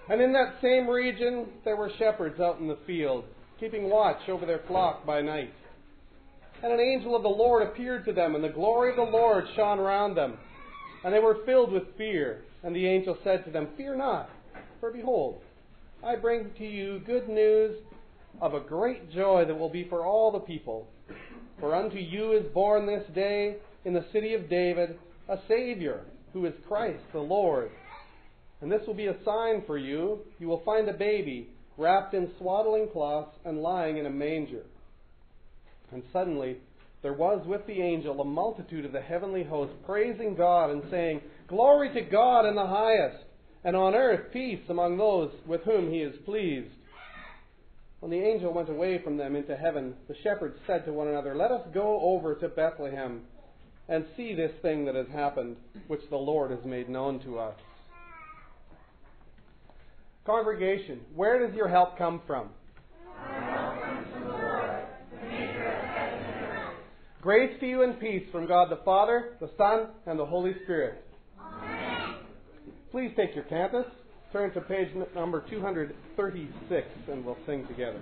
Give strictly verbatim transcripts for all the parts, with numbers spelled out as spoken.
And in that same region there were shepherds out in the field, keeping watch over their flock by night. And an angel of the Lord appeared to them, and the glory of the Lord shone around them. And they were filled with fear. And the angel said to them, "Fear not, for behold, I bring to you good news of a great joy that will be for all the people. For unto you is born this day in the city of David a Savior, who is Christ the Lord. And this will be a sign for you. You will find a baby wrapped in swaddling cloths and lying in a manger." And suddenly there was with the angel a multitude of the heavenly host, praising God and saying, "Glory to God in the highest, and on earth peace among those with whom he is pleased." When the angel went away from them into heaven, the shepherds said to one another, "Let us go over to Bethlehem and see this thing that has happened, which the Lord has made known to us." Congregation, where does your help come from? Our help comes from the Lord, the maker of heaven and earth. Grace to you and peace from God the Father, the Son, and the Holy Spirit. Amen. Please take your cantus, turn to page number two hundred thirty-six, and we'll sing together.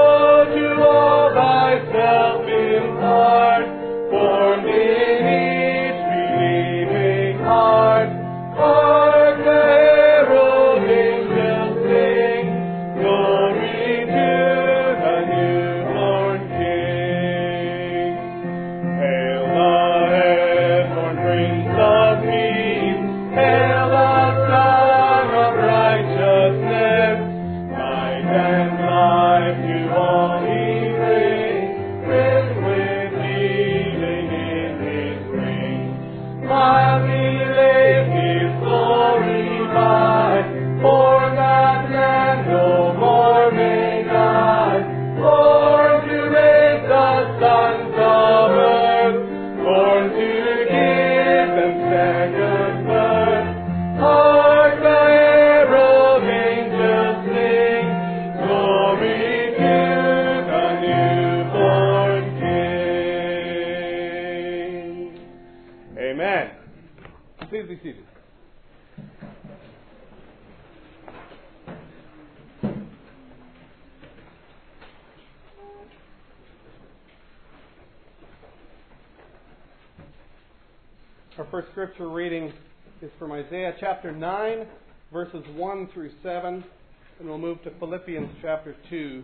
For many Amen. Please be seated. Our first scripture reading is from Isaiah chapter nine, verses one through seven, and we'll move to Philippians chapter two.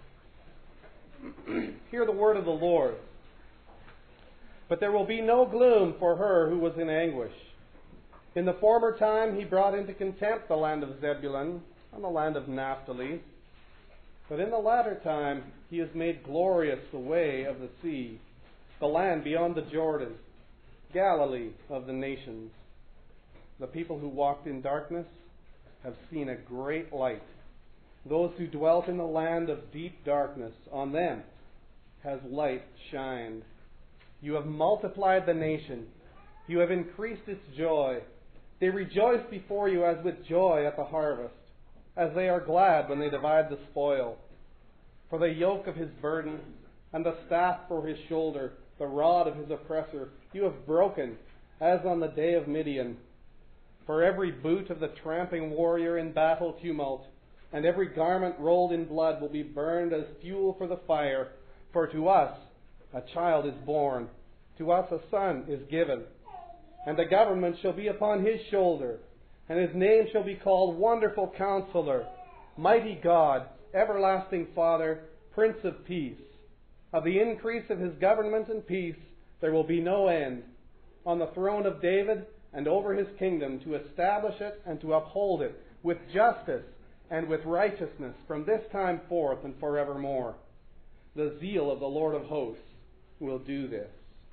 Hear the word of the Lord. But there will be no gloom for her who was in anguish. In the former time he brought into contempt the land of Zebulun and the land of Naphtali. But in the latter time he has made glorious the way of the sea, the land beyond the Jordan, Galilee of the nations. The people who walked in darkness have seen a great light. Those who dwelt in the land of deep darkness, on them has light shined. You have multiplied the nation. You have increased its joy. They rejoice before you as with joy at the harvest, as they are glad when they divide the spoil. For the yoke of his burden and the staff for his shoulder, the rod of his oppressor, you have broken, as on the day of Midian. For every boot of the tramping warrior in battle tumult, and every garment rolled in blood will be burned as fuel for the fire. For to us a child is born, to us a son is given, and the government shall be upon his shoulder, and his name shall be called Wonderful Counselor, Mighty God, Everlasting Father, Prince of Peace. Of the increase of his government and peace there will be no end, on the throne of David and over his kingdom, to establish it and to uphold it with justice and with righteousness from this time forth and forevermore. The zeal of the Lord of hosts will do this.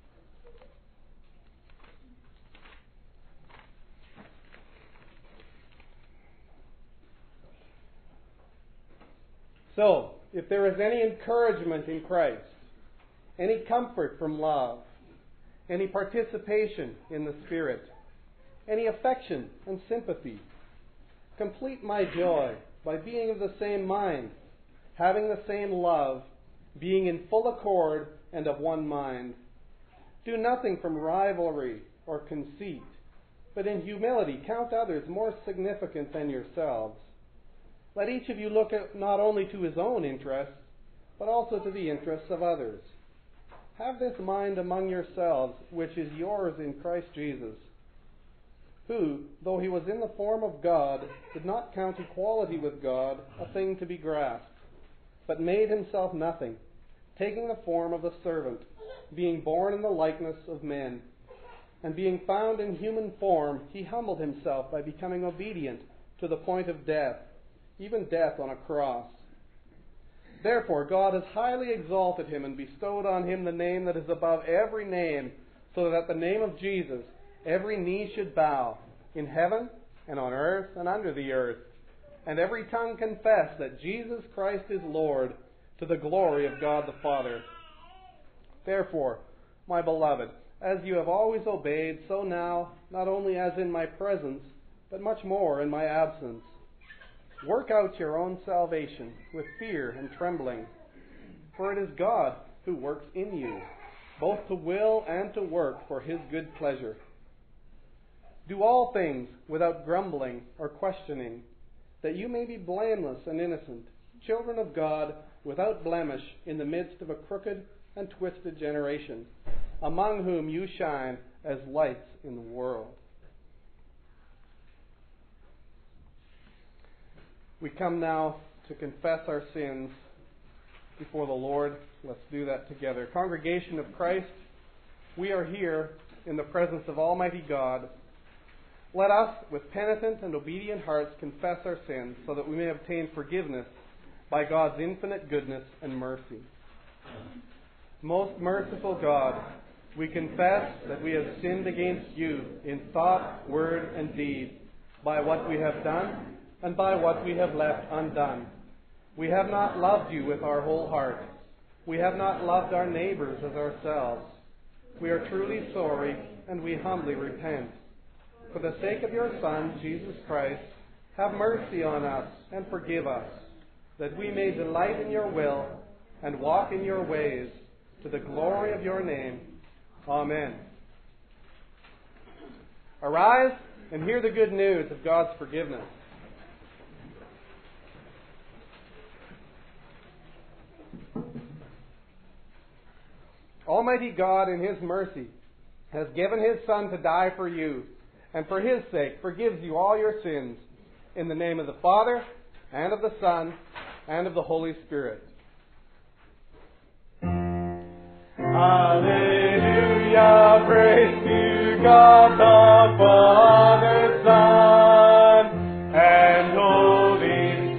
So, if there is any encouragement in Christ, any comfort from love, any participation in the Spirit, any affection and sympathy, complete my joy by being of the same mind, having the same love, being in full accord and of one mind. Do nothing from rivalry or conceit, but in humility count others more significant than yourselves. Let each of you look at not only to his own interests, but also to the interests of others. Have this mind among yourselves, which is yours in Christ Jesus, who, though he was in the form of God, did not count equality with God a thing to be grasped, but made himself nothing, taking the form of a servant, being born in the likeness of men. And being found in human form, he humbled himself by becoming obedient to the point of death, even death on a cross. Therefore God has highly exalted him and bestowed on him the name that is above every name, so that at the name of Jesus every knee should bow, in heaven and on earth and under the earth, and every tongue confess that Jesus Christ is Lord, to the glory of God the Father. Therefore, my beloved, as you have always obeyed, so now, not only as in my presence, but much more in my absence, work out your own salvation with fear and trembling. For it is God who works in you, both to will and to work for his good pleasure. Do all things without grumbling or questioning, that you may be blameless and innocent, children of God, without blemish, in the midst of a crooked and twisted generation, among whom you shine as lights in the world. We come now to confess our sins before the Lord. Let's do that together. Congregation of Christ, we are here in the presence of Almighty God. Let us, with penitent and obedient hearts, confess our sins so that we may obtain forgiveness by God's infinite goodness and mercy. Most merciful God, we confess that we have sinned against you in thought, word, and deed, by what we have done and by what we have left undone. We have not loved you with our whole heart. We have not loved our neighbors as ourselves. We are truly sorry, and we humbly repent. For the sake of your Son, Jesus Christ, have mercy on us and forgive us, that we may delight in your will and walk in your ways, to the glory of your name. Amen. Arise and hear the good news of God's forgiveness. Almighty God, in His mercy, has given His Son to die for you, and for His sake forgives you all your sins, in the name of the Father, and of the Son, and of the Holy Spirit. Hallelujah, praise to God the Father, Son, and Holy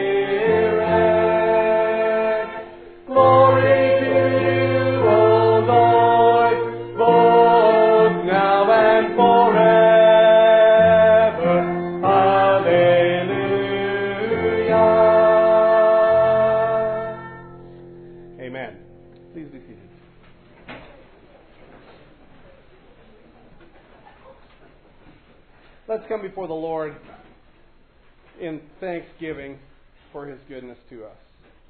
Spirit. Glory to you, O Lord, both now and forever. Hallelujah. Amen. Please be seated. Let's come before the Lord in thanksgiving for His goodness to us.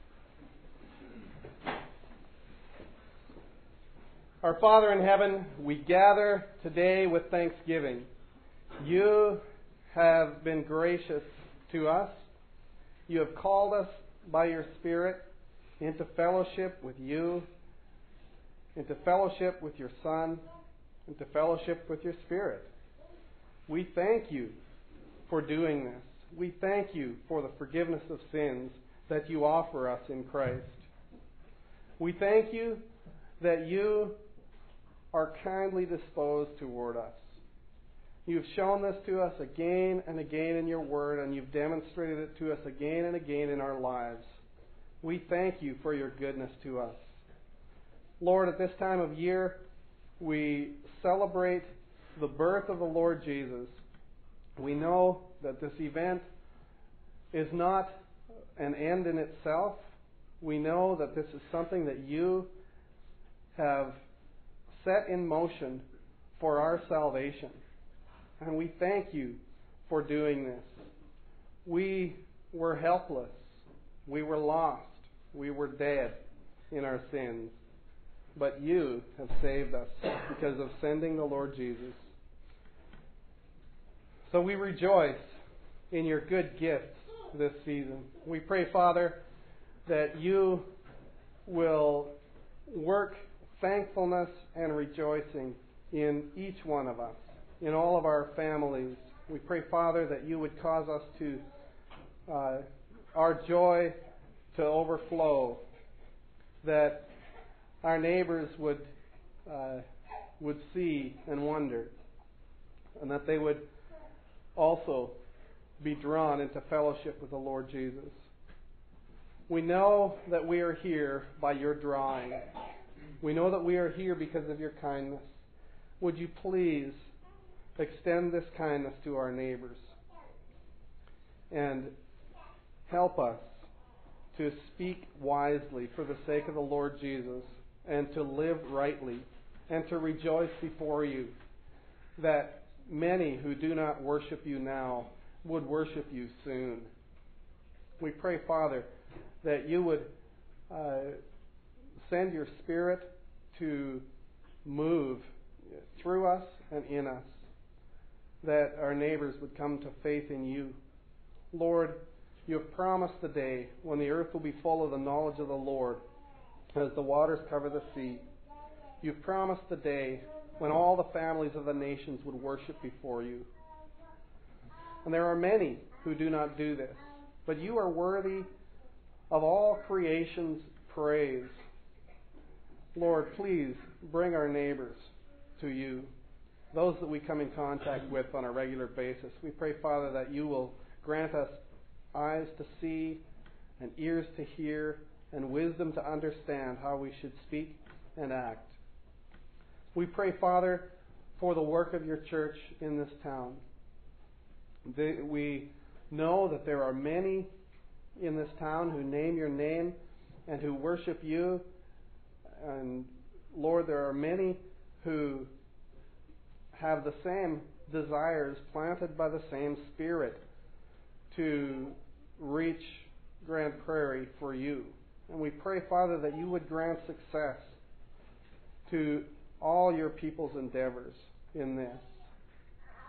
Our Father in heaven, we gather today with thanksgiving. You have been gracious to us. You have called us by your Spirit into fellowship with you, into fellowship with your Son, into fellowship with your Spirit. We thank you for doing this. We thank you for the forgiveness of sins that you offer us in Christ. We thank you that you are kindly disposed toward us. You've shown this to us again and again in your word, and you've demonstrated it to us again and again in our lives. We thank you for your goodness to us. Lord, at this time of year, we celebrate the birth of the Lord Jesus. We know that this event is not an end in itself. We know that this is something that you have set in motion for our salvation. And we thank you for doing this. We were helpless. We were lost. We were dead in our sins. But you have saved us because of sending the Lord Jesus. So we rejoice in your good gifts this season. We pray, Father, that you will work thankfulness and rejoicing in each one of us, in all of our families. We pray, Father, that you would cause us to, uh, our joy to overflow, that our neighbors would, uh, would see and wonder, and that they would also be drawn into fellowship with the Lord Jesus. We know that we are here by your drawing. We know that we are here because of your kindness. Would you please extend this kindness to our neighbors and help us to speak wisely for the sake of the Lord Jesus, and to live rightly, and to rejoice before you, that many who do not worship you now would worship you soon. We pray, Father, that you would uh, send your Spirit to move through us and in us, that our neighbors would come to faith in you. Lord, you have promised the day when the earth will be full of the knowledge of the Lord, as the waters cover the sea. You've promised the day when all the families of the nations would worship before you. And there are many who do not do this, but you are worthy of all creation's praise. Lord, please bring our neighbors to you, those that we come in contact with on a regular basis. We pray, Father, that you will grant us eyes to see and ears to hear and wisdom to understand how we should speak and act. We pray, Father, for the work of your church in this town. We know that there are many in this town who name your name and who worship you. And Lord, there are many who have the same desires planted by the same Spirit to reach Grand Prairie for you. And we pray, Father, that you would grant success to all your people's endeavors in this.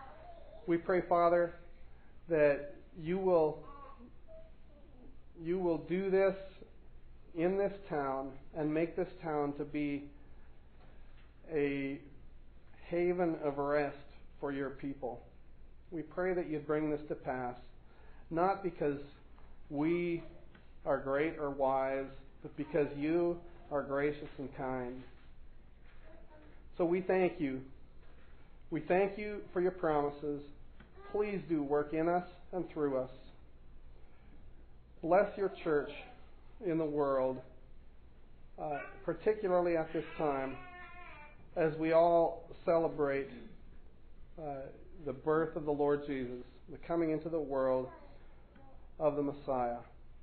We pray, Father, that you will you will do this in this town and make this town to be a haven of rest for your people. We pray that you'd bring this to pass, not because we are great or wise, but because you are gracious and kind. So we thank you. We thank you for your promises. Please do work in us and through us. Bless your church in the world, uh, particularly at this time, as we all celebrate uh, the birth of the Lord Jesus, the coming into the world of the Messiah,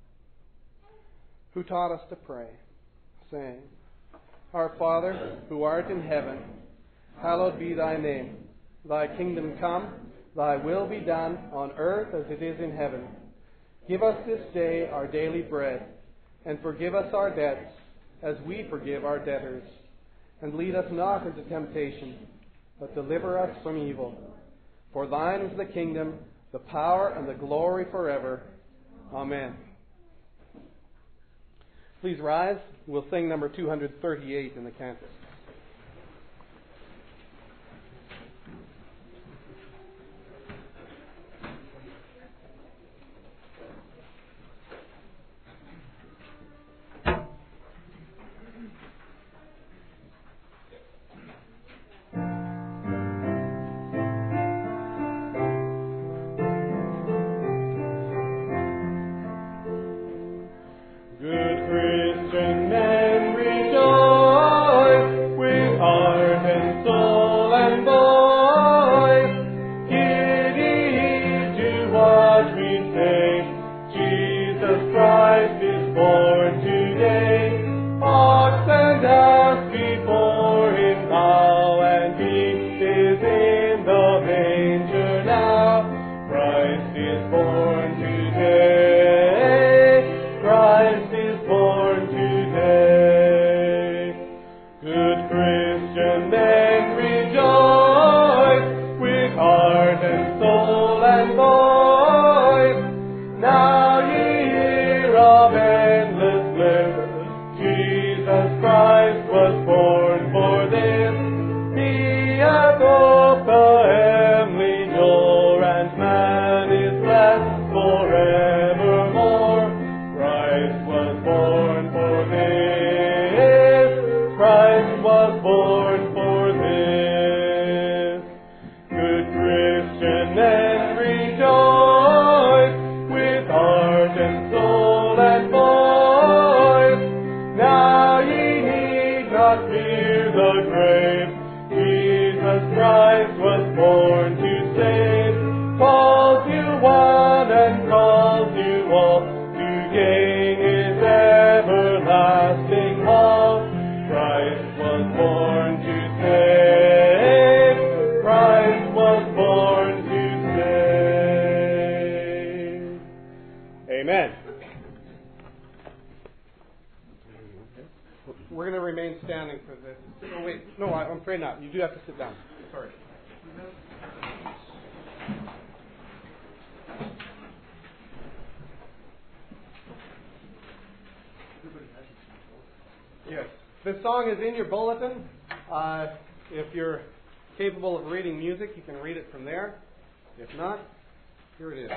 who taught us to pray, saying, Our Father, who art in heaven, hallowed be thy name. Thy kingdom come, thy will be done on earth as it is in heaven. Give us this day our daily bread, and forgive us our debts as we forgive our debtors. And lead us not into temptation, but deliver us from evil. For thine is the kingdom, the power, and the glory forever. Amen. Please rise. We'll sing number two hundred thirty-eight in the cantus. You do have to sit down. Sorry. Yes. This song is in your bulletin. Uh, if you're capable of reading music, you can read it from there. If not, here it is.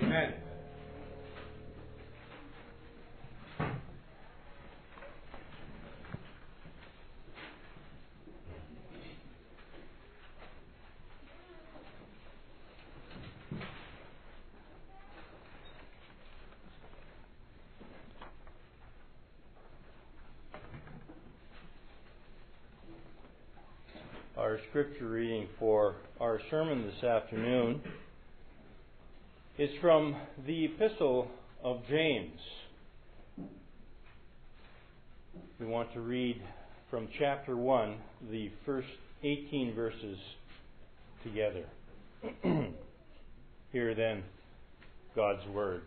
Amen. Our scripture reading for our sermon this afternoon is from the Epistle of James. We want to read from chapter one, the first eighteen verses together. Hear then God's Word.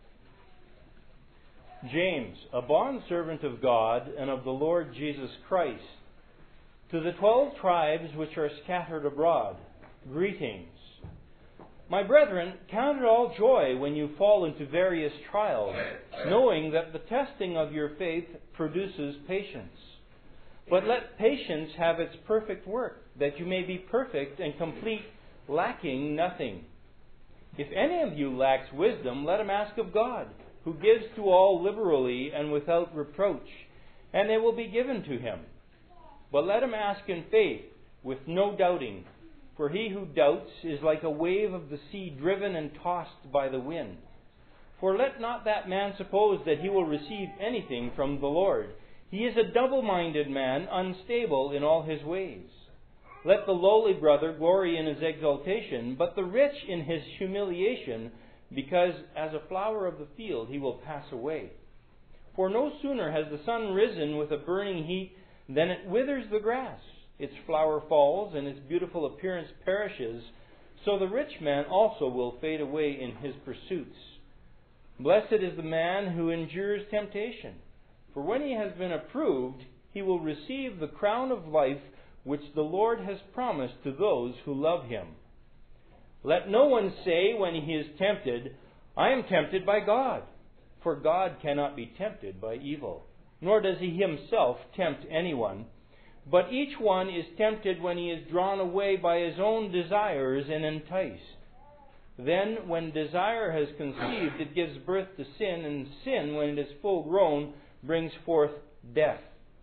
James, a bondservant of God and of the Lord Jesus Christ, to the twelve tribes which are scattered abroad, greetings. My brethren, count it all joy when you fall into various trials, knowing that the testing of your faith produces patience. But let patience have its perfect work, that you may be perfect and complete, lacking nothing. If any of you lacks wisdom, let him ask of God, who gives to all liberally and without reproach, and it will be given to him. But let him ask in faith, with no doubting. For he who doubts is like a wave of the sea driven and tossed by the wind. For let not that man suppose that he will receive anything from the Lord. He is a double-minded man, unstable in all his ways. Let the lowly brother glory in his exaltation, but the rich in his humiliation, because as a flower of the field he will pass away. For no sooner has the sun risen with a burning heat, then it withers the grass, its flower falls, and its beautiful appearance perishes. So the rich man also will fade away in his pursuits. Blessed is the man who endures temptation, for when he has been approved, he will receive the crown of life which the Lord has promised to those who love him. Let no one say when he is tempted, I am tempted by God, for God cannot be tempted by evil. Nor does he himself tempt anyone. But each one is tempted when he is drawn away by his own desires and enticed. Then, when desire has conceived, it gives birth to sin, and sin, when it is full grown, brings forth death.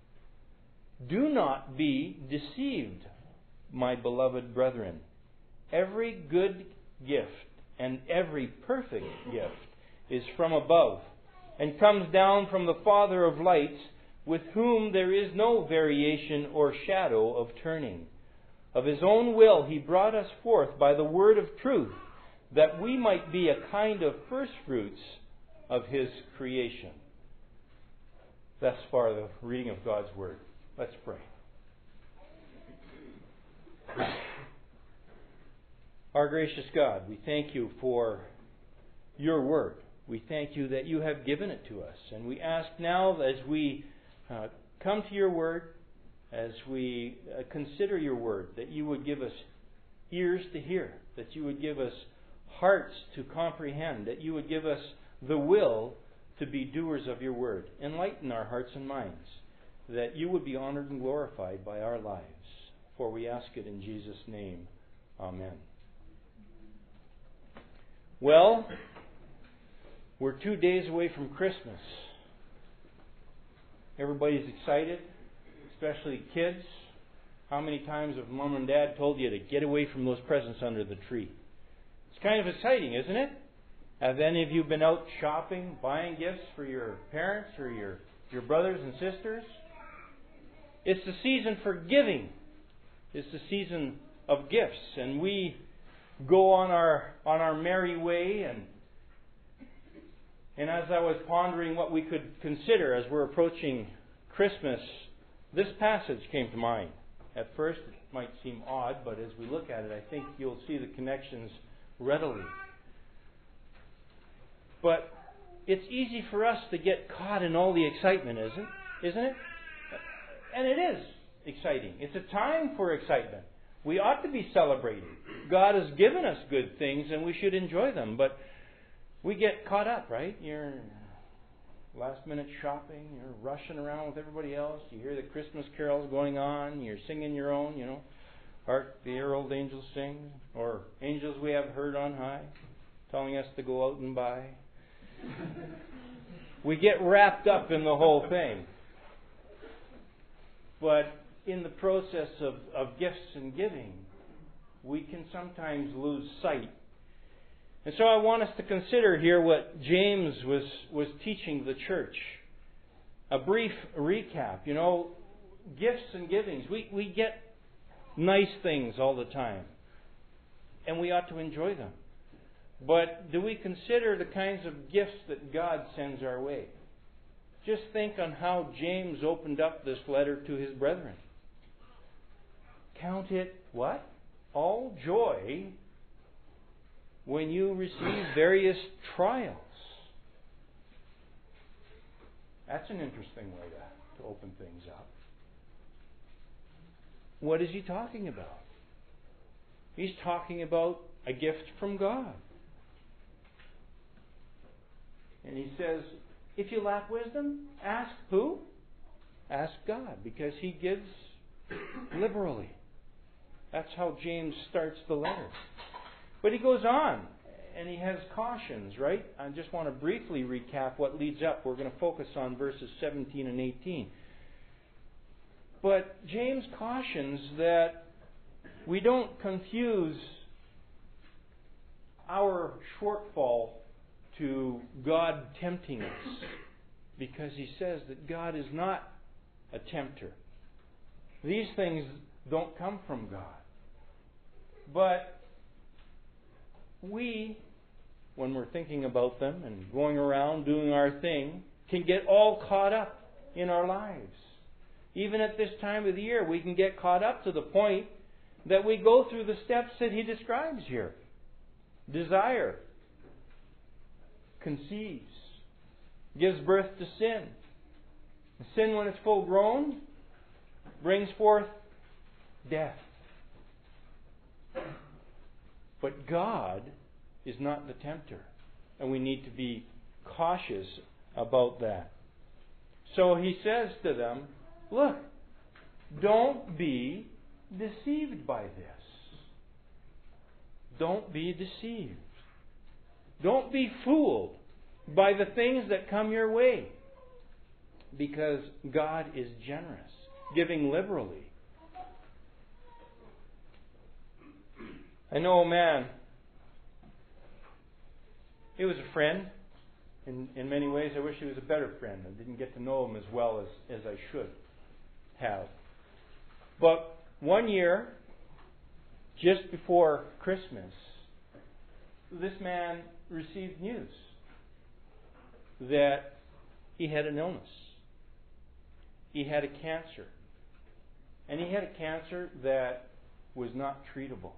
Do not be deceived, my beloved brethren. Every good gift and every perfect gift is from above, and comes down from the Father of lights, with whom there is no variation or shadow of turning. Of his own will he brought us forth by the word of truth, that we might be a kind of firstfruits of his creation. Thus far the reading of God's Word. Let's pray. Our gracious God, we thank you for your Word. We thank you that you have given it to us. And we ask now, as we uh, come to your Word, as we uh, consider your Word, that you would give us ears to hear, that you would give us hearts to comprehend, that you would give us the will to be doers of your Word. Enlighten our hearts and minds, that you would be honored and glorified by our lives. For we ask it in Jesus' name. Amen. Well, we're two days away from Christmas. Everybody's excited, especially kids. How many times have Mom and Dad told you to get away from those presents under the tree? It's kind of exciting, isn't it? Have any of you been out shopping, buying gifts for your parents or your, your brothers and sisters? It's the season for giving. It's the season of gifts. And we go on our on our merry way, and And as I was pondering what we could consider as we're approaching Christmas, this passage came to mind. At first it might seem odd, but as we look at it, I think you'll see the connections readily. But it's easy for us to get caught in all the excitement, isn't isn't it? And it is exciting. It's a time for excitement. We ought to be celebrating. God has given us good things and we should enjoy them, but we get caught up, right? You're last minute shopping, you're rushing around with everybody else, you hear the Christmas carols going on, you're singing your own, you know, Hark the Herald Angels Sing, or Angels We Have Heard on High. telling us to go out and buy. We get wrapped up in the whole thing. But in the process of, of gifts and giving, we can sometimes lose sight. And so I want us to consider here what James was, was teaching the church. A brief recap. You know, gifts and givings. We, we get nice things all the time. And we ought to enjoy them. But do we consider the kinds of gifts that God sends our way? Just think on how James opened up this letter to his brethren. Count it, what? All joy when you receive various trials. That's an interesting way to, to open things up. What is he talking about? He's talking about a gift from God. And he says, if you lack wisdom, ask who? Ask God, because He gives liberally. That's how James starts the letter. But he goes on, and he has cautions, right? I just want to briefly recap what leads up. We're going to focus on verses seventeen and eighteen. But James cautions that we don't confuse our shortfall to God tempting us, because he says that God is not a tempter. These things don't come from God. But we, when we're thinking about them and going around doing our thing, can get all caught up in our lives. Even at this time of the year, we can get caught up to the point that we go through the steps that he describes here. Desire conceives, gives birth to sin. Sin, when it's full grown, brings forth death. But God is not the tempter, and we need to be cautious about that. So he says to them, look, don't be deceived by this. Don't be deceived. Don't be fooled by the things that come your way, because God is generous, giving liberally. I know a man. He was a friend. In, in many ways, I wish he was a better friend. I didn't get to know him as well as, as I should have. But one year, just before Christmas, this man received news that he had an illness. He had a cancer. And he had a cancer that was not treatable.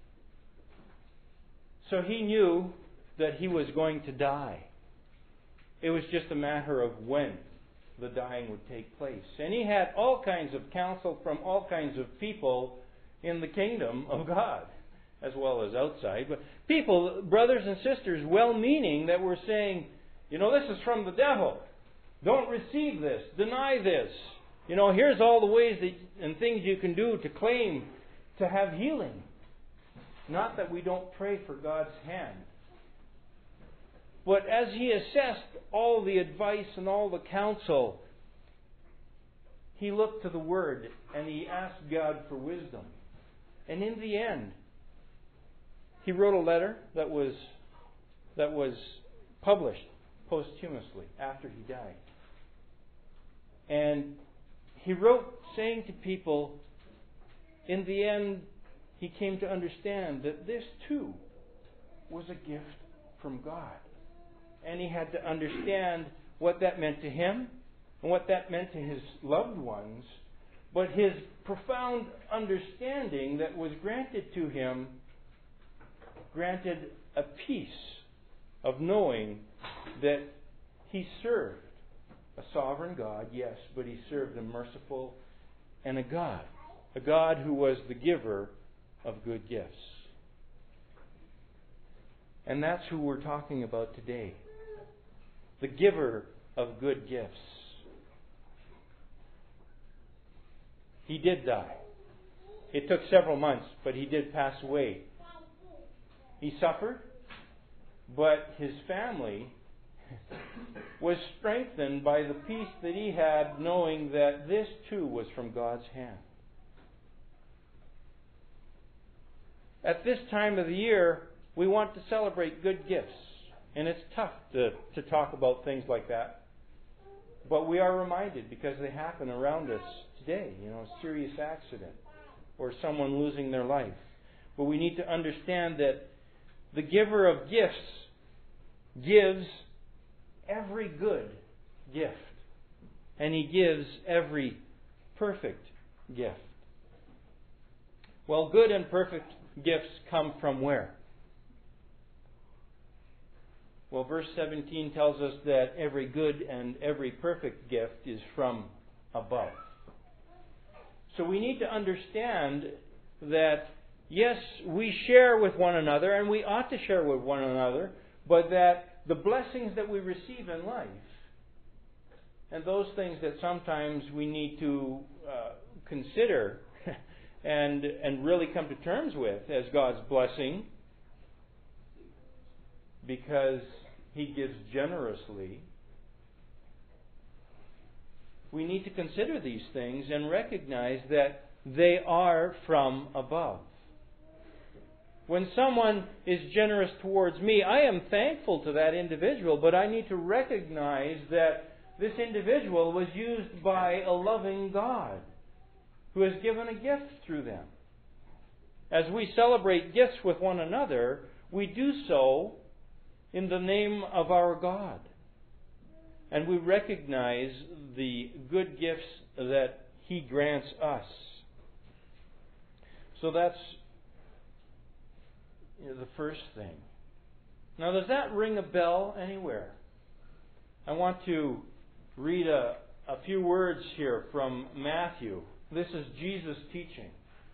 So he knew that he was going to die. It was just a matter of when the dying would take place. And he had all kinds of counsel from all kinds of people in the kingdom of God, as well as outside. But people, brothers and sisters, well-meaning, that were saying, you know, this is from the devil. Don't receive this. Deny this. You know, here's all the ways that, and things you can do to claim to have healing. Not that we don't pray for God's hand. But as he assessed all the advice and all the counsel, he looked to the Word and he asked God for wisdom. And in the end, he wrote a letter that was that was published posthumously after he died. And he wrote saying to people, in the end, he came to understand that this too was a gift from God. And he had to understand what that meant to him and what that meant to his loved ones. But his profound understanding that was granted to him granted a peace of knowing that he served a sovereign God, yes, but he served a merciful and a God. A God who was the giver of good gifts. And that's who we're talking about today. The giver of good gifts. He did die. It took several months, but he did pass away. He suffered. but his family was strengthened by the peace that he had, knowing that this too was from God's hand. At this time of the year, we want to celebrate good gifts. And it's tough to, to talk about things like that. But we are reminded because they happen around us today. You know, a serious accident or someone losing their life. But we need to understand that the giver of gifts gives every good gift. And he gives every perfect gift. Well, good and perfect gifts come from where? Well, verse seventeen tells us that every good and every perfect gift is from above. So we need to understand that, yes, we share with one another, and we ought to share with one another, but that the blessings that we receive in life, and those things that sometimes we need to uh, consider and and really come to terms with as God's blessing, because He gives generously, we need to consider these things and recognize that they are from above. When someone is generous towards me, I am thankful to that individual, but I need to recognize that this individual was used by a loving God who has given a gift through them. As we celebrate gifts with one another, we do so in the name of our God. And we recognize the good gifts that He grants us. So that's you know, the first thing. Now, does that ring a bell anywhere? I want to read a, a few words here from Matthew. This is Jesus teaching.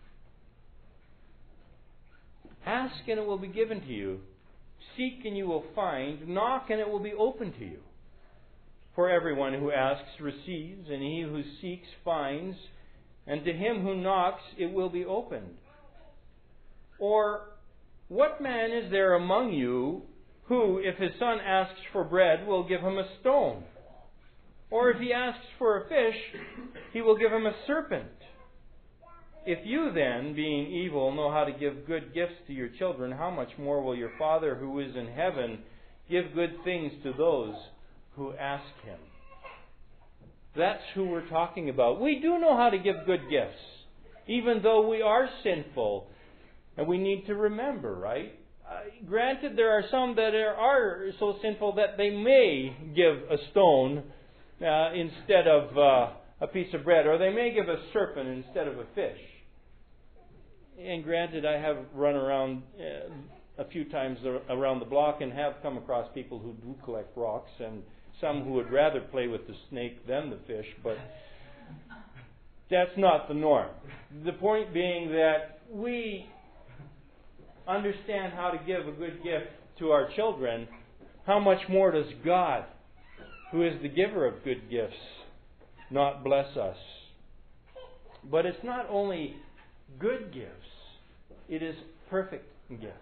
Ask and it will be given to you. Seek and you will find. Knock and it will be open to you. For everyone who asks receives, and he who seeks finds, and to him who knocks it will be opened. Or, what man is there among you who, if his son asks for bread, will give him a stone? Or if he asks for a fish, he will give him a serpent? If you then, being evil, know how to give good gifts to your children, how much more will your Father who is in heaven give good things to those who ask Him? That's who we're talking about. We do know how to give good gifts, even though we are sinful. And we need to remember, right? Uh, granted, there are some that are, are so sinful that they may give a stone uh, instead of uh, a piece of bread, or they may give a serpent instead of a fish. And granted, I have run around uh, a few times around the block and have come across people who do collect rocks, and some who would rather play with the snake than the fish, but that's not the norm. The point being that we understand how to give a good gift to our children. How much more does God, who is the giver of good gifts, not bless us? But it's not only good gifts, it is perfect gifts.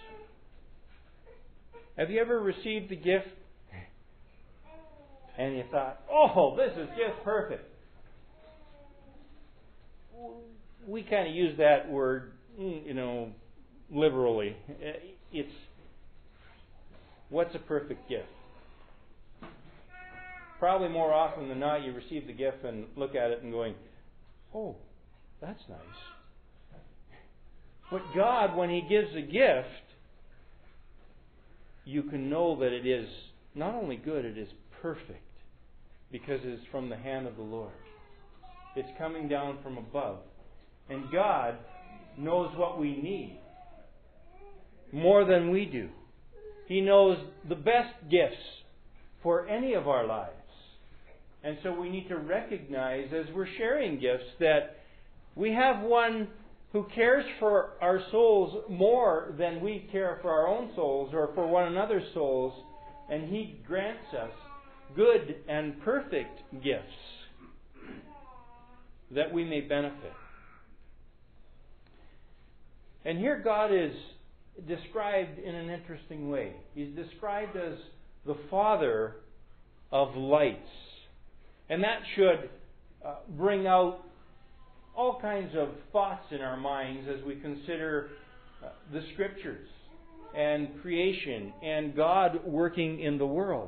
Have you ever received a gift and you thought, oh, this is just perfect? We kind of use that word, you know, liberally. It's, what's a perfect gift? Probably more often than not, you receive the gift and look at it and going, oh, that's nice. But God, when He gives a gift, you can know that it is not only good, it is perfect, because it is from the hand of the Lord. It's coming down from above. And God knows what we need more than we do. He knows the best gifts for any of our lives. And so we need to recognize as we're sharing gifts that we have one who cares for our souls more than we care for our own souls or for one another's souls. And He grants us good and perfect gifts that we may benefit. And here God is described in an interesting way. He's described as the Father of lights. And that should uh, bring out all kinds of thoughts in our minds as we consider uh, the Scriptures and creation and God working in the world.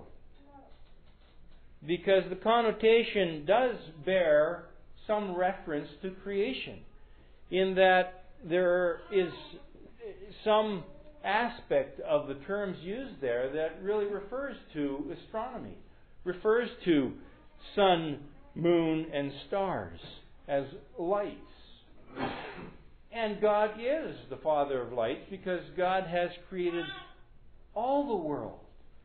Because the connotation does bear some reference to creation, in that there is some aspect of the terms used there that really refers to astronomy, refers to sun, moon, and stars as lights. And God is the Father of lights because God has created all the world.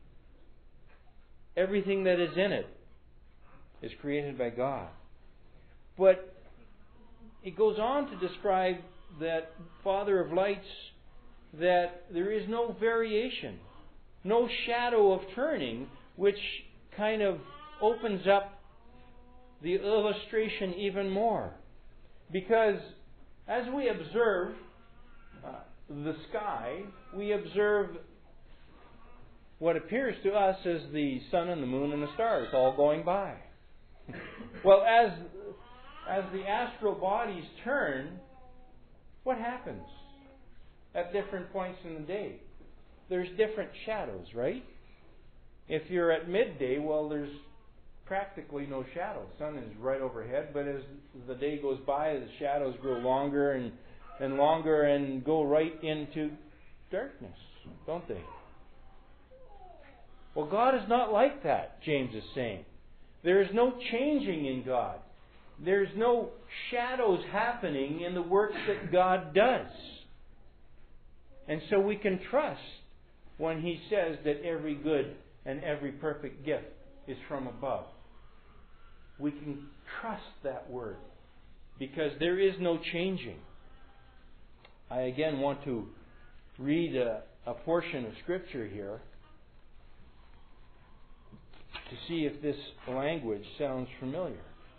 Everything that is in it is created by God. But it goes on to describe that Father of lights, that there is no variation, no shadow of turning, which kind of opens up the illustration even more. Because as we observe uh, the sky, we observe what appears to us as the sun and the moon and the stars all going by. Well, as as the astral bodies turn, what happens at different points in the day? There's different shadows, right? If you're at midday, well, there's practically no shadow. The sun is right overhead, but as the day goes by, the shadows grow longer and, and longer and go right into darkness, don't they? Well, God is not like that, James is saying. There is no changing in God. There's no shadows happening in the works that God does. And so we can trust when He says that every good and every perfect gift is from above. We can trust that word because there is no changing. I again want to read a, a portion of Scripture here to see if this language sounds familiar.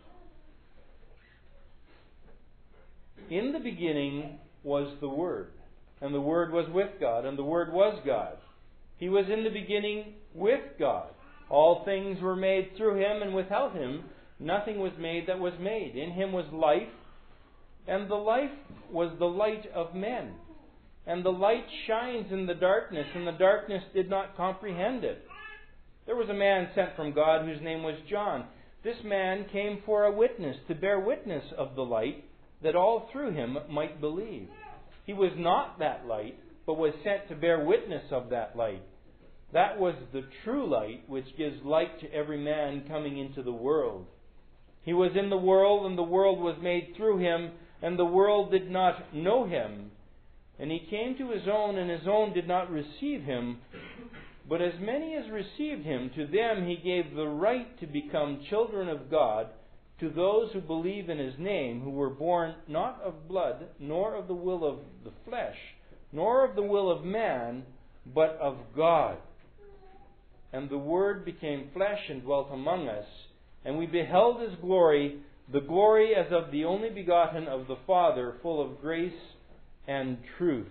In the beginning was the Word, and the Word was with God, and the Word was God. He was in the beginning with God. All things were made through Him, and without Him nothing was made that was made. In Him was life, and the life was the light of men. And the light shines in the darkness, and the darkness did not comprehend it. There was a man sent from God whose name was John. This man came for a witness, to bear witness of the light, that all through him might believe. He was not that light, but was sent to bear witness of that light. That was the true light, which gives light to every man coming into the world. He was in the world, and the world was made through Him, and the world did not know Him. And He came to His own, and His own did not receive Him. But as many as received Him, to them He gave the right to become children of God, to those who believe in His name, who were born not of blood, nor of the will of the flesh, nor of the will of man, but of God. And the Word became flesh and dwelt among us, and we beheld His glory, the glory as of the only begotten of the Father, full of grace and truth.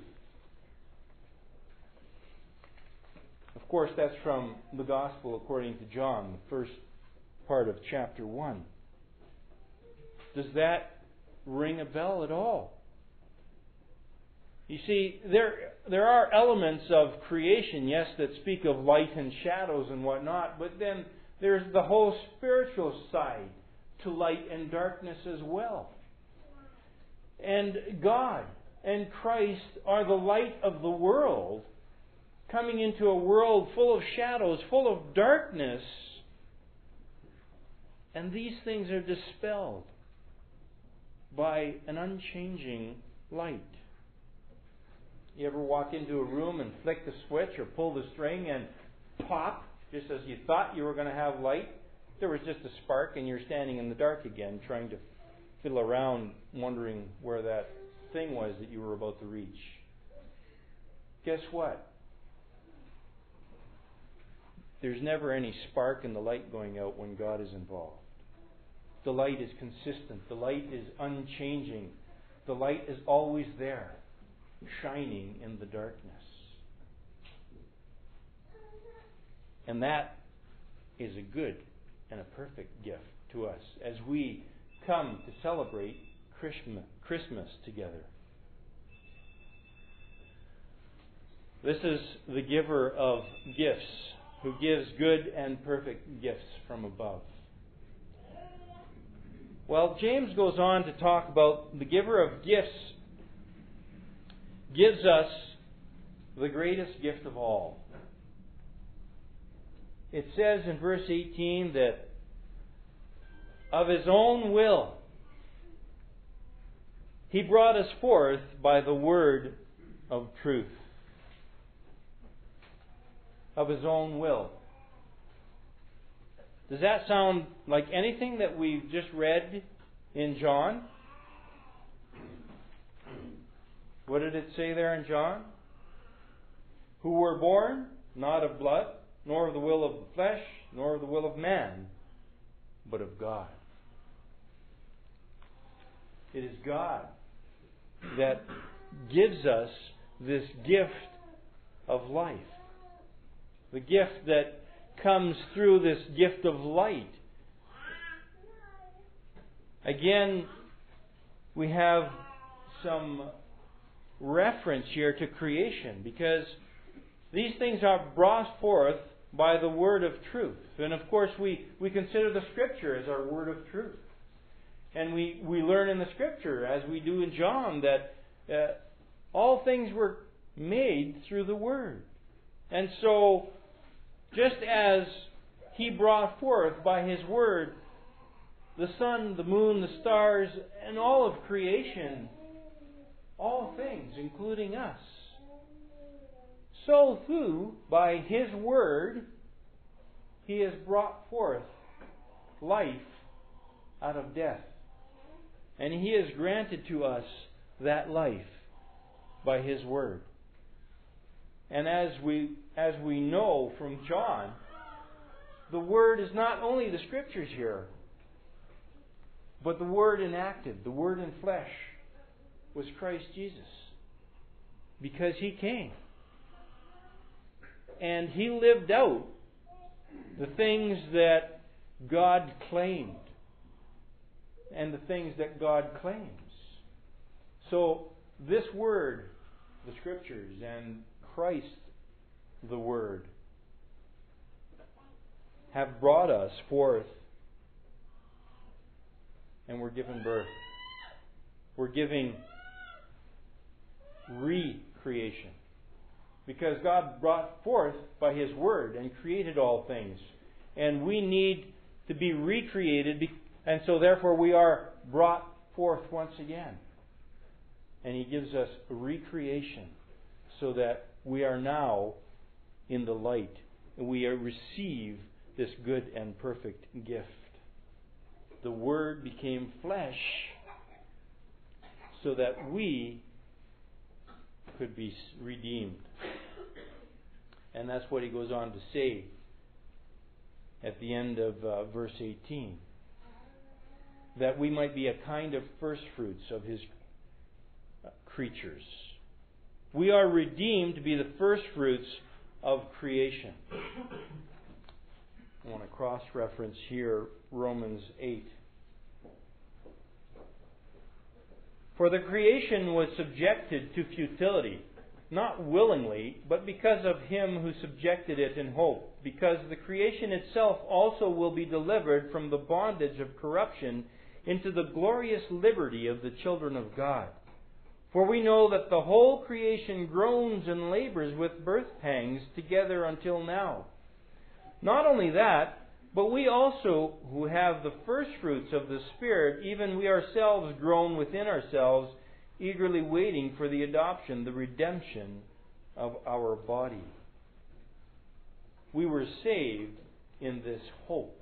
Of course, that's from the Gospel according to John, the first part of chapter one. Does that ring a bell at all? You see, there there are elements of creation, yes, that speak of light and shadows and whatnot, but then there's the whole spiritual side to light and darkness as well. And God and Christ are the light of the world, coming into a world full of shadows, full of darkness, and these things are dispelled by an unchanging light. You ever walk into a room and flick the switch or pull the string and pop, just as you thought you were going to have light? There was just a spark and you're standing in the dark again trying to fiddle around wondering where that thing was that you were about to reach. Guess what? There's never any spark in the light going out when God is involved. The light is consistent. The light is unchanging. The light is always there. shining in the darkness. And that is a good and a perfect gift to us as we come to celebrate Christmas together. This is the giver of gifts, who gives good and perfect gifts from above. Well, James goes on to talk about the giver of gifts gives us the greatest gift of all. It says in verse eighteen that of His own will He brought us forth by the word of truth. Of His own will. Does that sound like anything that we've just read in John? What did it say there in John? Who were born not of blood, nor of the will of the flesh, nor of the will of man, but of God. It is God that gives us this gift of life. The gift that comes through this gift of light. Again, we have some reference here to creation, because these things are brought forth by the word of truth. And of course we, we consider the Scripture as our word of truth. And we, we learn in the Scripture, as we do in John, that uh, all things were made through the Word. And so, just as He brought forth by His Word the sun, the moon, the stars, and all of creation, all things, including us, so too, by His Word, He has brought forth life out of death. And He has granted to us that life by His Word. And as we as we know from John, the Word is not only the Scriptures here, but the Word enacted, the Word in flesh, was Christ Jesus. Because He came. And He lived out the things that God claimed. And the things that God claims. So, this Word, the Scriptures, and Christ, the Word, have brought us forth, and we're given birth. We're giving recreation. Because God brought forth by His Word and created all things. And we need to be recreated, and so therefore we are brought forth once again. And He gives us recreation so that we are now in the light. And we receive this good and perfect gift. The Word became flesh so that we could be redeemed. And that's what He goes on to say at the end of uh, verse eighteen. That we might be a kind of first fruits of His creatures. We are redeemed to be the first fruits of creation. I want to cross-reference here Romans eight. For the creation was subjected to futility, not willingly, but because of Him who subjected it in hope, because the creation itself also will be delivered from the bondage of corruption into the glorious liberty of the children of God. For we know that the whole creation groans and labors with birth pangs together until now. Not only that, but we also, who have the first fruits of the Spirit, even we ourselves groan within ourselves, eagerly waiting for the adoption, the redemption of our body. We were saved in this hope.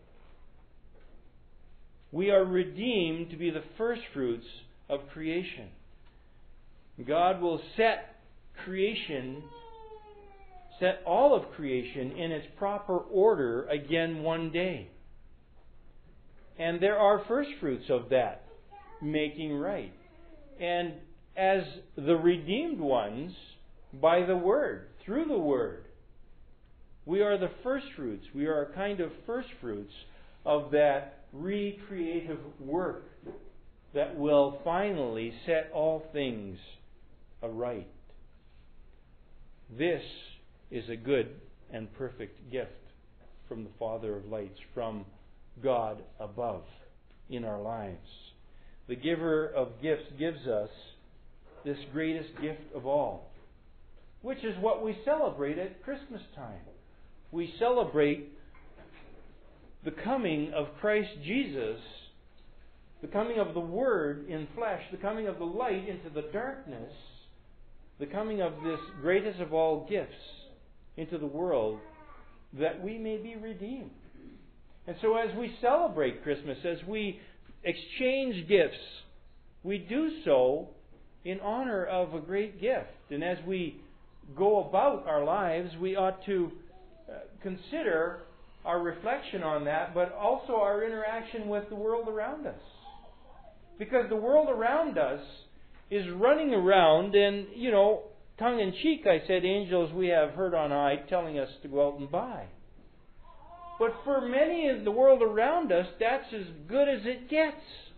We are redeemed to be the first fruits of creation. God will set creation, set all of creation in its proper order again one day. And there are first fruits of that, making right. And as the redeemed ones by the Word, through the Word. We are the first fruits. We are a kind of first fruits of that recreative work that will finally set all things aright. This is a good and perfect gift from the Father of lights, from God above in our lives. The giver of gifts gives us this greatest gift of all, which is what we celebrate at Christmas time. We celebrate the coming of Christ Jesus, the coming of the Word in flesh, the coming of the light into the darkness, the coming of this greatest of all gifts into the world, that we may be redeemed. And so as we celebrate Christmas, as we exchange gifts, we do so in honor of a great gift. And as we go about our lives, we ought to uh, consider our reflection on that, but also our interaction with the world around us. Because the world around us is running around, and, you know, tongue-in-cheek, I said, angels we have heard on high telling us to go out and buy. But for many in the world around us, that's as good as it gets.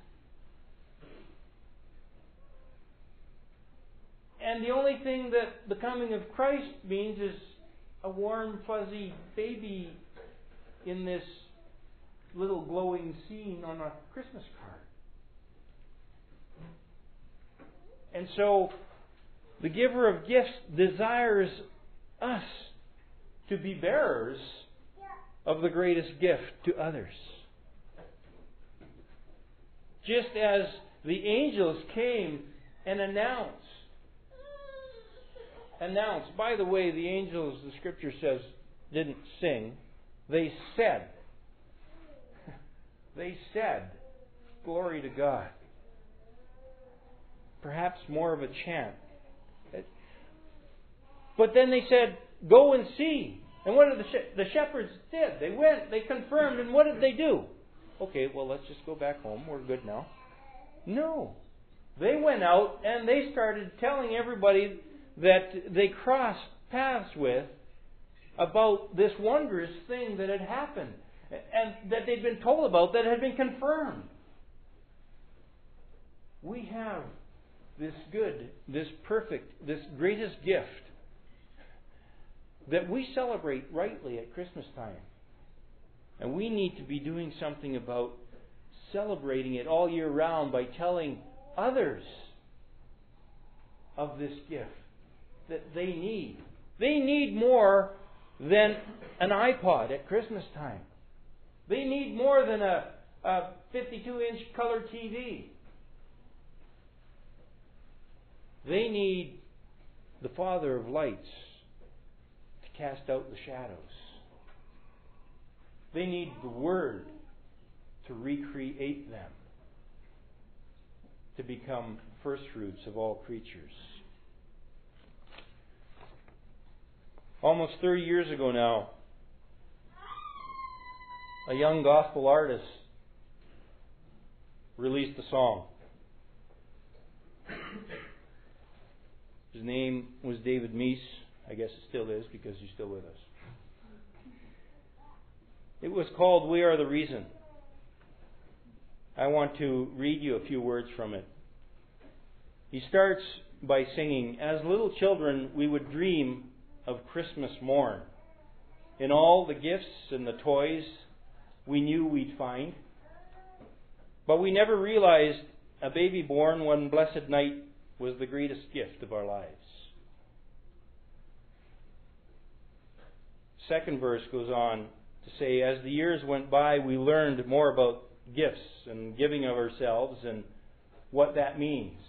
And the only thing that the coming of Christ means is a warm, fuzzy baby in this little glowing scene on a Christmas card. And so, the giver of gifts desires us to be bearers of the greatest gift to others. Just as the angels came and announced, announced, by the way, the angels, the Scripture says, didn't sing. They said, they said, glory to God. Perhaps more of a chant. But then they said, go and see. And what did the, sh- the shepherds did? They went, they confirmed, and what did they do? Okay, well, let's just go back home. We're good now. No. They went out and they started telling everybody that they crossed paths with about this wondrous thing that had happened and that they'd been told about, that had been confirmed. We have this good, this perfect, this greatest gift that we celebrate rightly at Christmas time. And we need to be doing something about celebrating it all year round by telling others of this gift that they need. They need more than an iPod at Christmas time. They need more than a, a fifty-two inch color T V. They need the Father of lights to cast out the shadows. They need the Word to recreate them, to become first fruits of all creatures. Almost thirty years ago now, a young gospel artist released a song. His name was David Meese. I guess it still is because he's still with us. It was called We Are the Reason. I want to read you a few words from it. He starts by singing, as little children we would dream of Christmas morn. In all the gifts and the toys we knew we'd find. But we never realized a baby born one blessed night was the greatest gift of our lives. Second verse goes on to say, as the years went by, we learned more about gifts and giving of ourselves and what that means.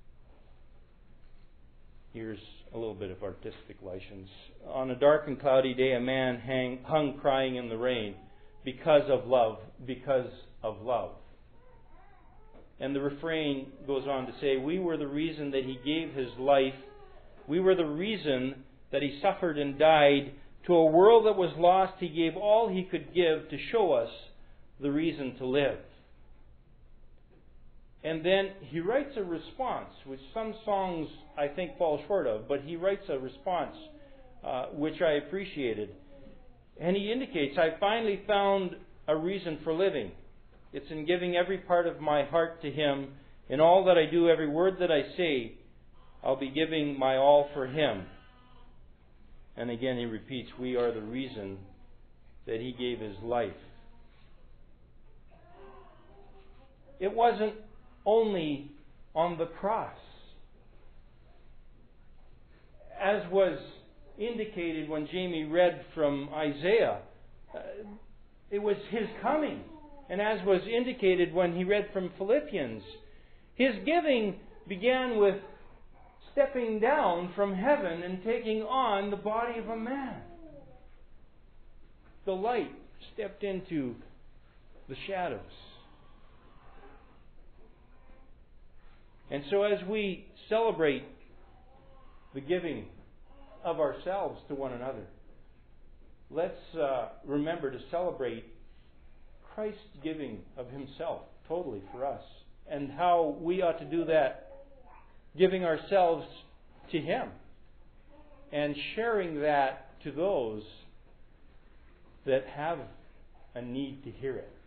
Here's a little bit of artistic license. On a dark and cloudy day, a man hang, hung crying in the rain because of love, because of love. And the refrain goes on to say, we were the reason that he gave his life. We were the reason that he suffered and died. To a world that was lost, he gave all he could give to show us the reason to live. And then he writes a response, which some songs I think fall short of, but he writes a response uh, which I appreciated. And he indicates, I finally found a reason for living. It's in giving every part of my heart to Him. In all that I do, every word that I say, I'll be giving my all for Him. And again he repeats, we are the reason that He gave His life. It wasn't only on the cross. As was indicated when Jamie read from Isaiah, uh, it was His coming. And as was indicated when he read from Philippians, His giving began with stepping down from heaven and taking on the body of a man. The light stepped into the shadows. And so as we celebrate the giving of ourselves to one another, let's uh, remember to celebrate Christ's giving of Himself totally for us, and how we ought to do that, giving ourselves to Him and sharing that to those that have a need to hear it.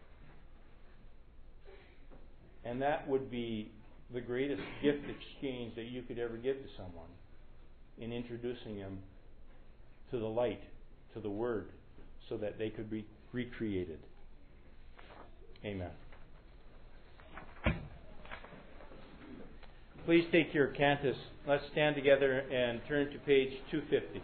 And that would be the greatest gift exchange that you could ever give to someone, in introducing them to the light, to the Word, so that they could be recreated. Amen. Please take your cantus. Let's stand together and turn to page two fifty.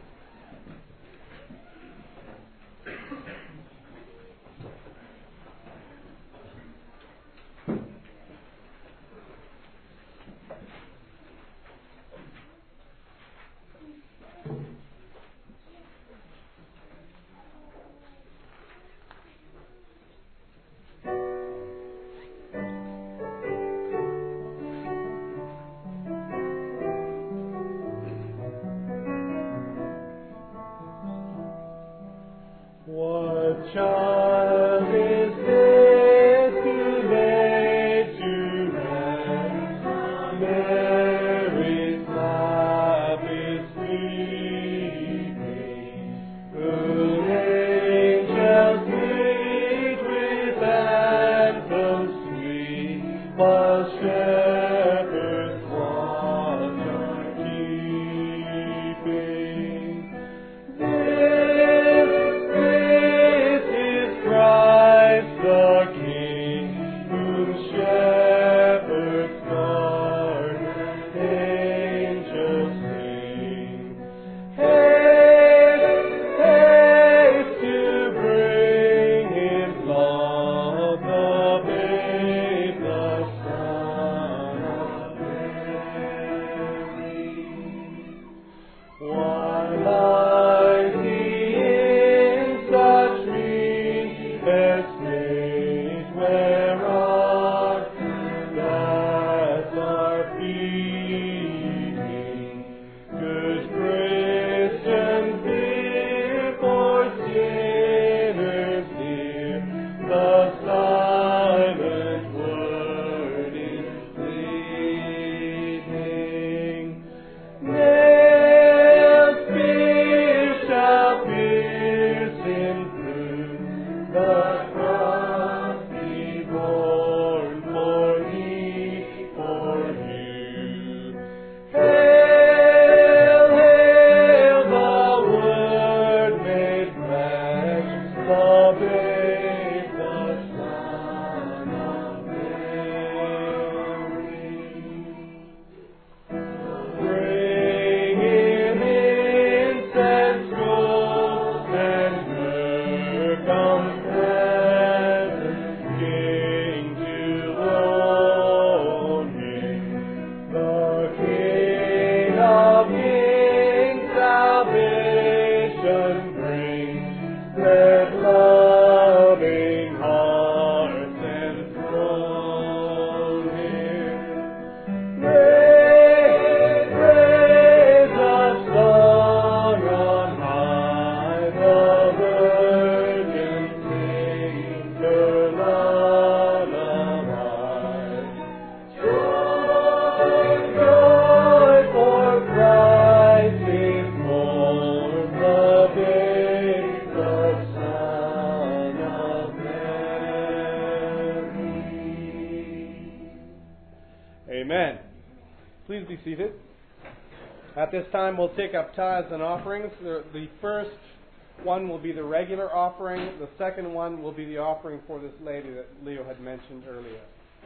At this time, we'll take up tithes and offerings. The, the first one will be the regular offering. The second one will be the offering for this lady that Leo had mentioned earlier.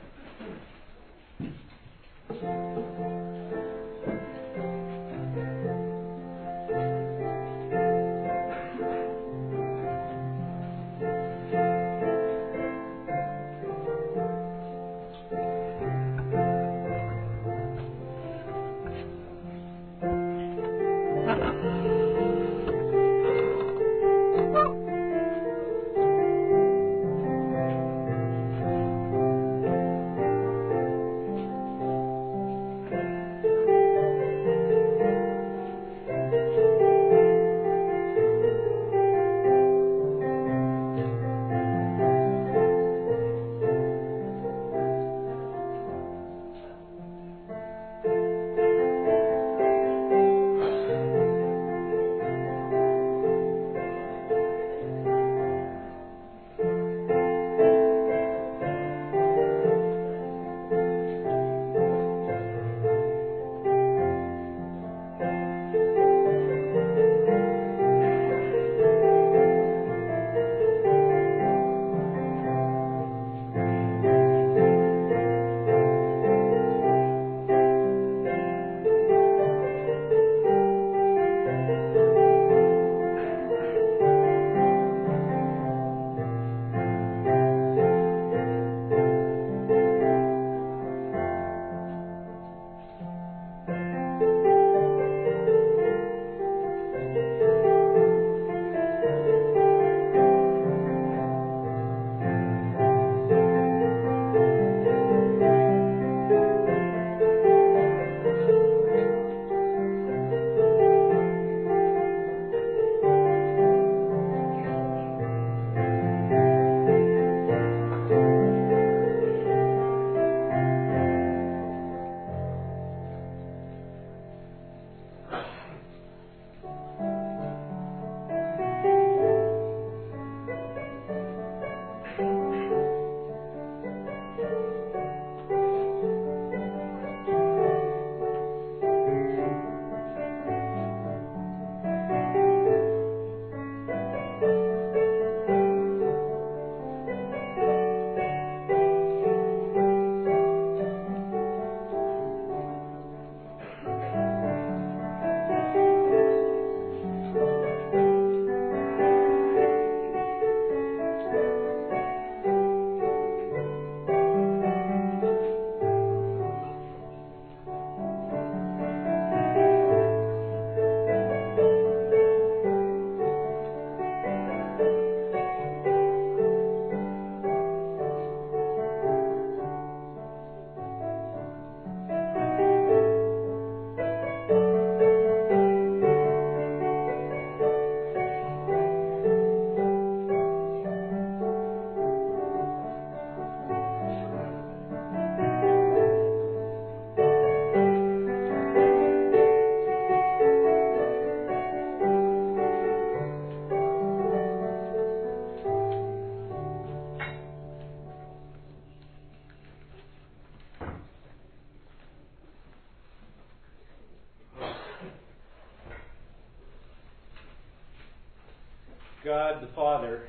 God the Father,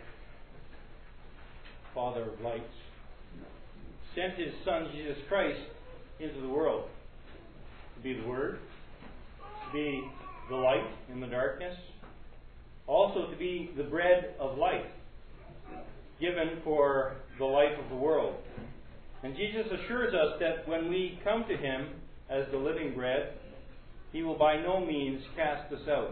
Father of lights, sent His Son Jesus Christ into the world to be the Word, to be the light in the darkness, also to be the bread of life, given for the life of the world. And Jesus assures us that when we come to Him as the living bread, He will by no means cast us out.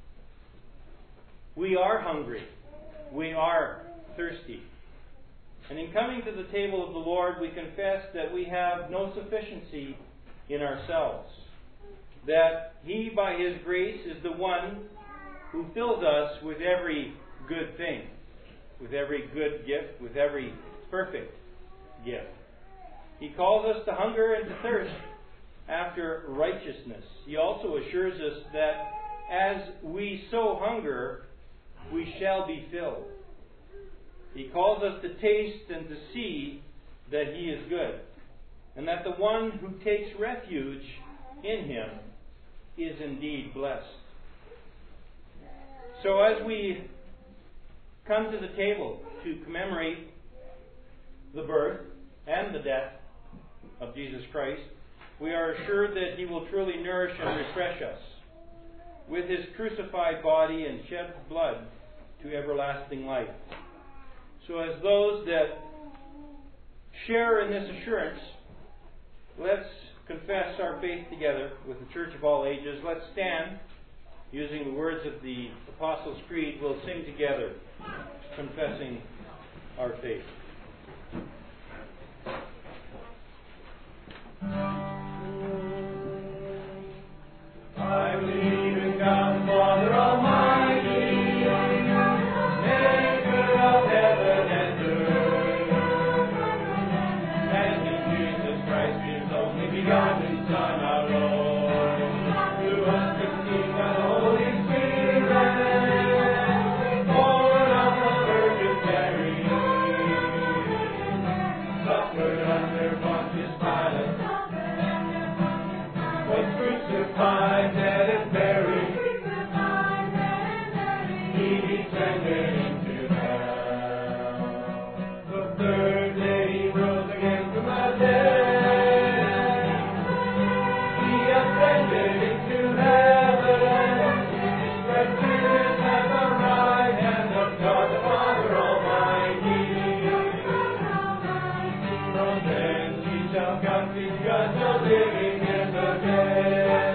We are hungry. We are thirsty. And in coming to the table of the Lord, we confess that we have no sufficiency in ourselves. That He, by His grace, is the one who fills us with every good thing, with every good gift, with every perfect gift. He calls us to hunger and to thirst after righteousness. He also assures us that as we so hunger, we shall be filled. He calls us to taste and to see that He is good, and that the one who takes refuge in Him is indeed blessed. So as we come to the table to commemorate the birth and the death of Jesus Christ, we are assured that He will truly nourish and refresh us with His crucified body and shed blood to everlasting life. So as those that share in this assurance, let's confess our faith together with the Church of all ages. Let's stand using the words of the Apostles' Creed. We'll sing together, confessing our faith. I believe in God the Father Almighty, maker of heaven and earth, and in Jesus Christ, His only begotten Son, our Lord, who was conceived by the Holy Spirit, born of the Virgin Mary, suffered under Pontius Pilate, was crucified, dead, and buried. He descended into hell. The third day He rose again from the dead. He ascended into heaven, spread His at the right hand of God the Father Almighty. From thence He shall come to judge the living and the dead.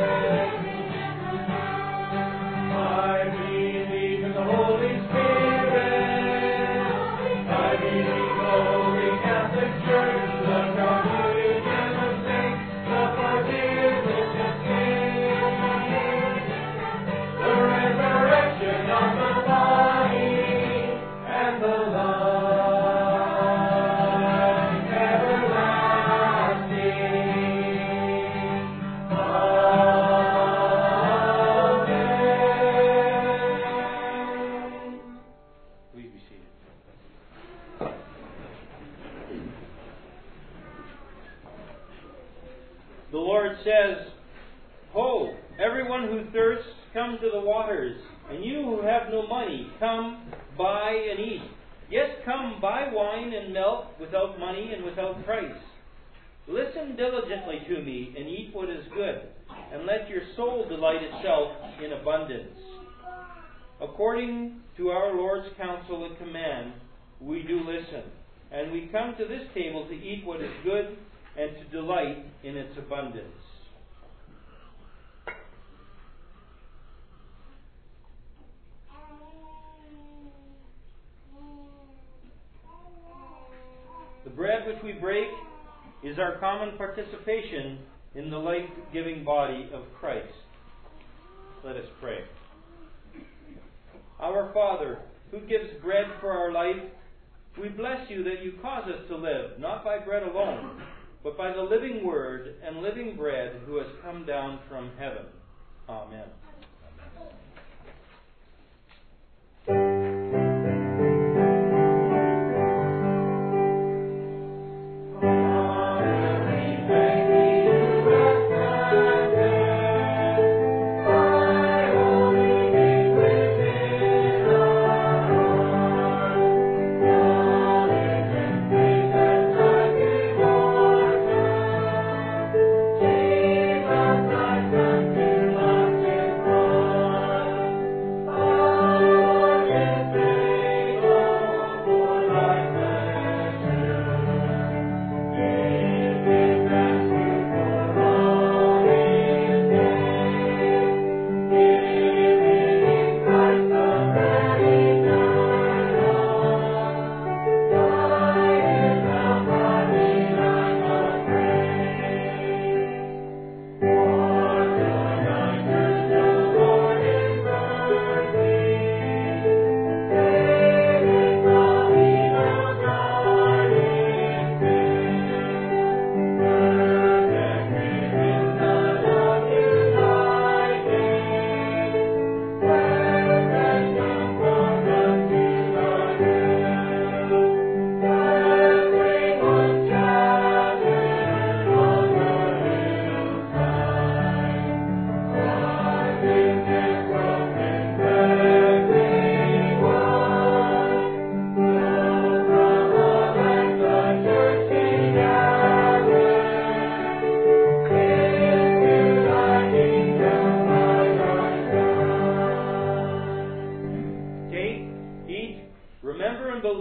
I believe in the Holy Spirit. I believe in the Holy Catholic Church, the communion of saints, the forgiveness of sins, the resurrection of the body, and the life everlasting. Amen. Please be seated. The Lord says, "Ho, everyone who thirsts, come to the waters, and you who have no money, come, buy and eat. Yes, come, buy wine and milk without money and without price. Listen diligently to me, and eat what is good, and let your soul delight itself in abundance." According to our Lord's counsel and command, we do listen, and we come to this table to eat what is good and to delight in its abundance. The bread which we break is our common participation in the life-giving body of Christ. Let us pray. Our Father, who gives bread for our life, we bless you that you cause us to live, not by bread alone, but by the living Word and living bread who has come down from heaven. Amen. Jesus, thy Son, to us is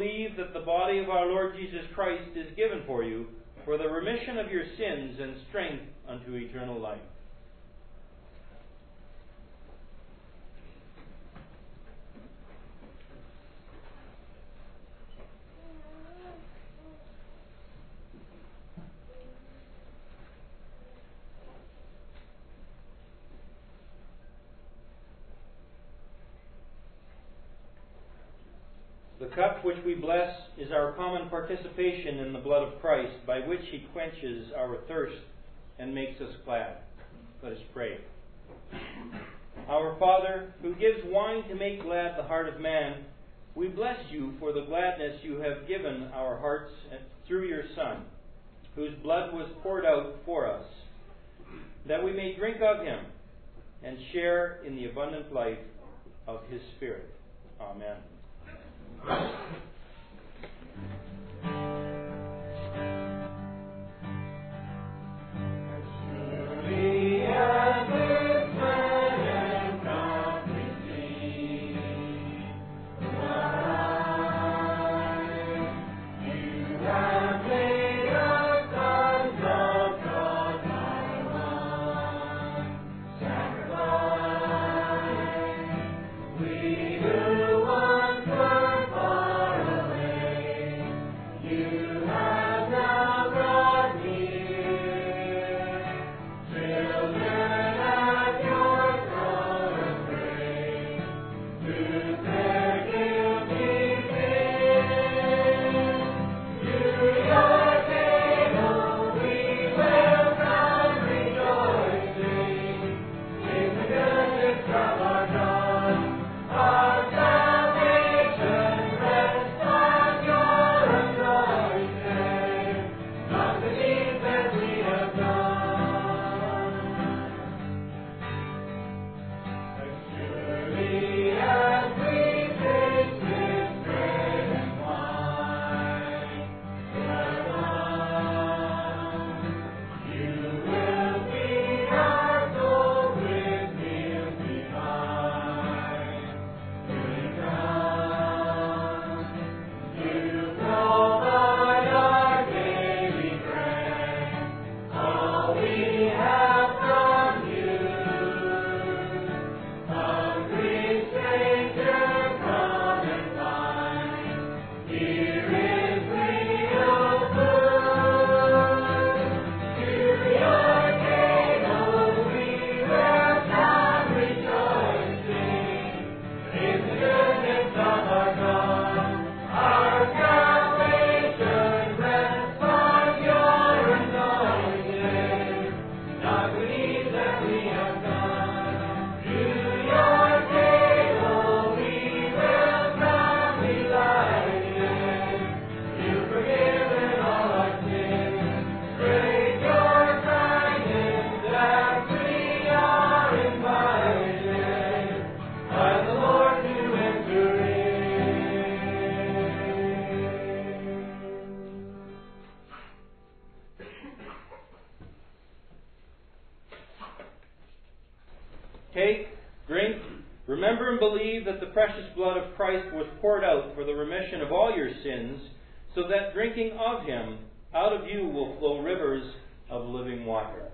believe that the body of our Lord Jesus Christ is given for you, for the remission of your sins and strength unto eternal life. The cup which we bless is our common participation in the blood of Christ, by which He quenches our thirst and makes us glad. Let us pray. Our Father, who gives wine to make glad the heart of man, we bless you for the gladness you have given our hearts through your Son, whose blood was poured out for us, that we may drink of Him and share in the abundant life of His Spirit. Amen. Surely as this bread and cup receive life, you have made us sons of God by one sacrifice. We who once were far away, you have now brought near. Children at your throne of grace, whose their guilty sin. To your table we will come rejoicing in the goodness of our God. Our salvation rests on your anointing, not the deeds that we have done. As surely as we taste this bread and wine, you will feed our souls with meals divine. Good ground, you provide our daily bread, all we have from you. Hungry stranger, come and find, here is real food. To your table we will come rejoicing in the goodness of our God. Our salvation rests on your anointing, not the deeds that we have done. To your table we will come delighted. You've forgiven all our sins. Great your kindness that we are invited by the Lord to enter in. Take, drink, remember and believe that the precious blood of Christ was poured out for the remission of all your sins, so that drinking of Him, out of you will flow rivers of living water.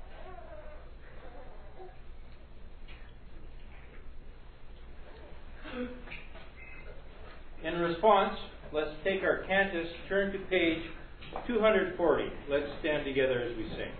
In response, let's take our cantus, turn to page two hundred forty. Let's stand together as we sing.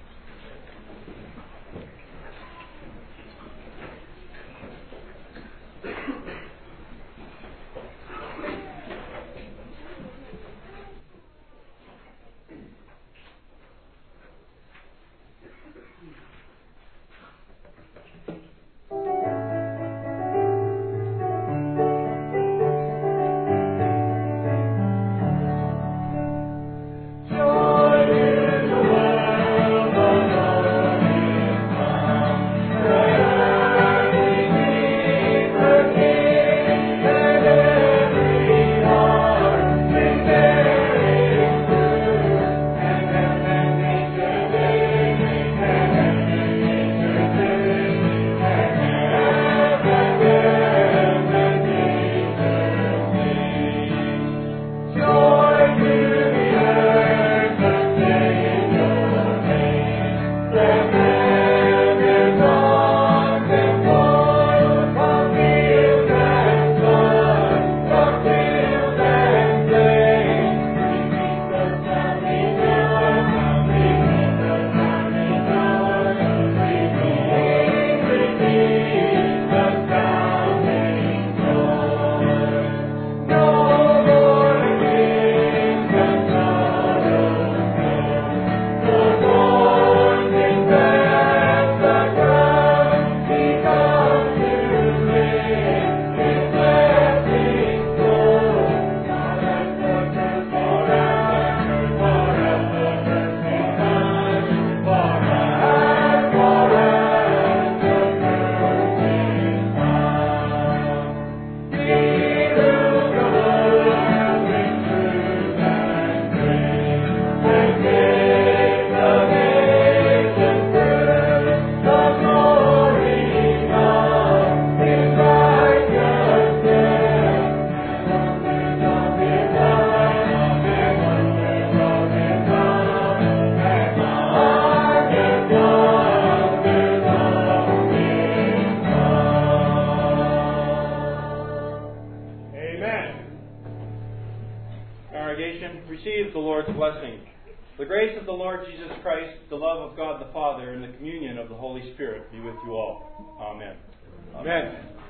Joy in the world, the Lord is come. Where we meet, receive the Lord's blessing. The grace of the Lord Jesus Christ, the love of God the Father, and the communion of the Holy Spirit be with you all. Amen. Amen.